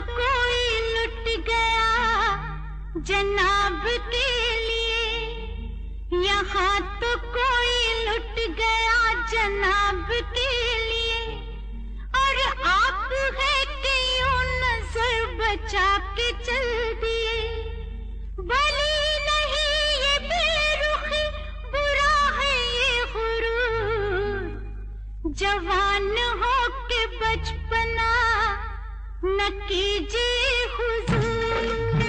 कोई लुट गया जनाब के लिए, यहाँ तो कोई लुट गया जनाब के लिए। और आप है कि यूं नजर बचा के चल दिए। भली नहीं ये बेरुखी, बुरा है ये गुरूर। जवान हो के बचपना न कीजिए हुजूर।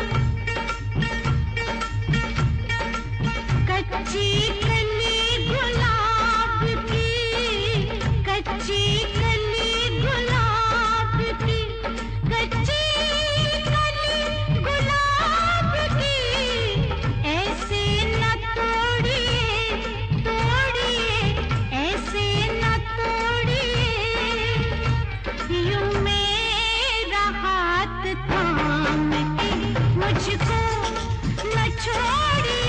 कच्ची कली गुलाब की, कच्ची कली गुलाब की, कच्ची कली गुलाब की। ऐसे न तोड़िए, तोड़िए, ऐसे न तोड़िए। यूं मेरा हाथ थाम के मुझको न छोड़िए।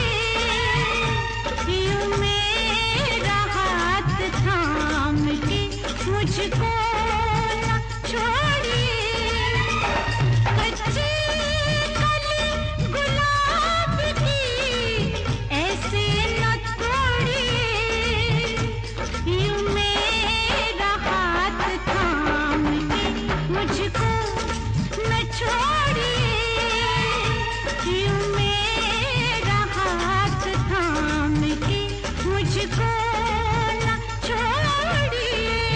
यूं मेरा हाथ थाम के मुझको न छोड़िए। कच्ची कली गुलाब की, ऐसे न तोड़िए। यूं मेरा हाथ थाम के मुझको न छोड़िए। यूं मेरा हाथ थाम के मुझको न छोड़िए।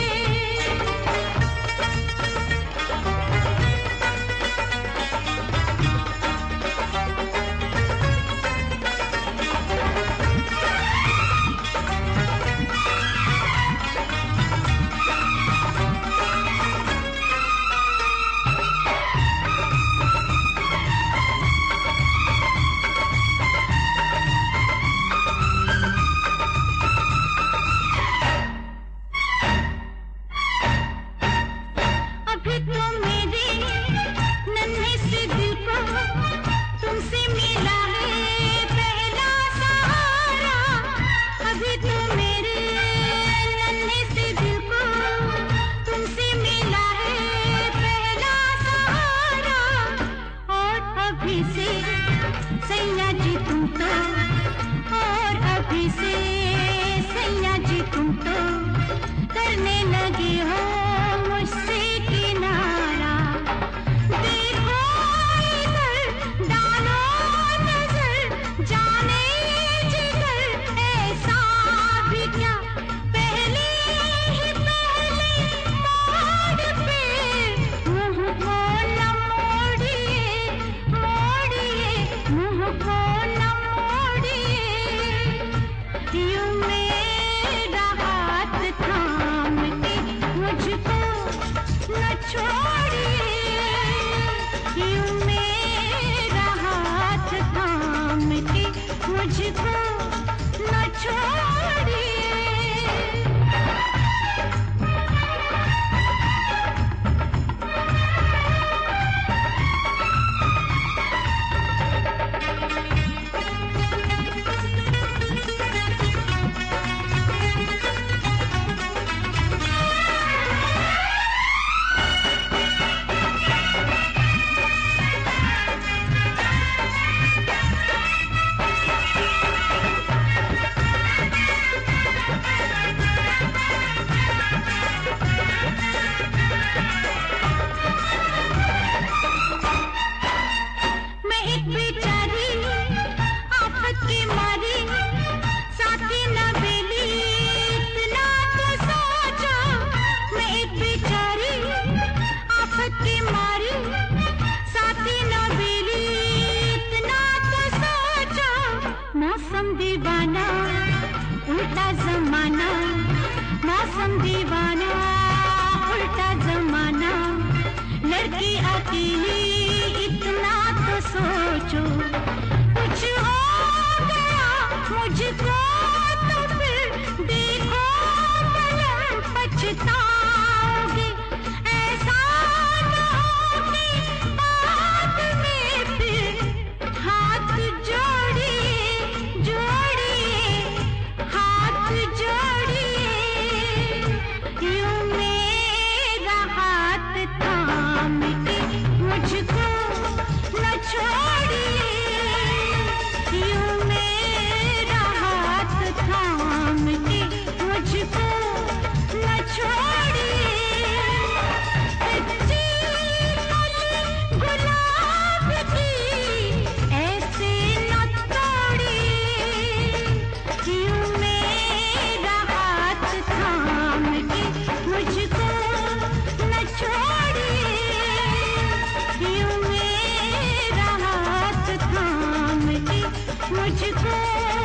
अभी तो मेरे नन्हे से दिल को तुमसे मिला है पहला सहारा। अभी तो मेरे नन्हे से दिल को तुमसे मिला है पहला सहारा। और अभी से सैया जी तुम तो, और अभी से सैया जी तुम तो करने लगे हो मुझसे किनारा। देखो इधर, डालो नजर, जाने जिधर ऐसा भी क्या। पहले ही पहले मोड़ पे मुंह को न मोड़िए, मोड़िए, मुंह को न मोड़िए। यूं मेरा हाथ थाम के मुझको न छोड़िए। यूं मेरा हाथ थाम के मुझको न छोड़िए। मैं एक बेचारी आफत की मारी, साथी न बेली इतना तो सोचो। मैं एक बेचारी आफत की मारी, साथी न बेली इतना तो सोचो। मौसम दीवाना उल्टा जमाना, मौसम दीवाना उल्टा जमाना। लड़की अकेली इतना तो सोचो। कुछ हो गया मुझको तो फिर देखो बलम पछताओगे। ऐसा न हो कि बाद में फिर हाथ जोड़िए, जोड़िए, हाथ जोड़िए। यूं मेरा हाथ थाम के मुझको मुझको